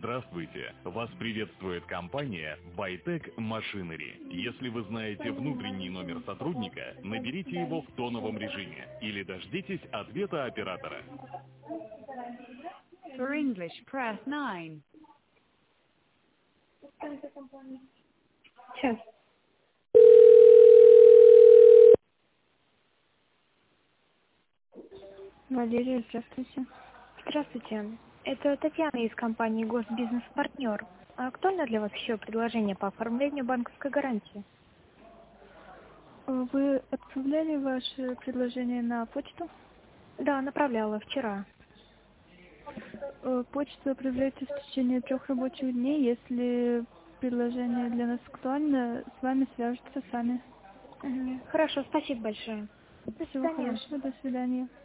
Здравствуйте! Вас приветствует компания Bytec Machinery. Если вы знаете внутренний номер сотрудника, наберите его в тоновом режиме или дождитесь ответа оператора. For English, press 9. Сейчас. Валерия, здравствуйте. Здравствуйте. Это Татьяна из компании Госбизнес-партнер. Актуально для вас еще предложение по оформлению банковской гарантии? Вы отправляли ваше предложение на почту? Да, направляла вчера. Почту отправляйте в течение 3 рабочих дней. Если предложение для нас актуально, с вами свяжутся сами. Хорошо, спасибо большое. До Всего свидания. хорошего, до свидания.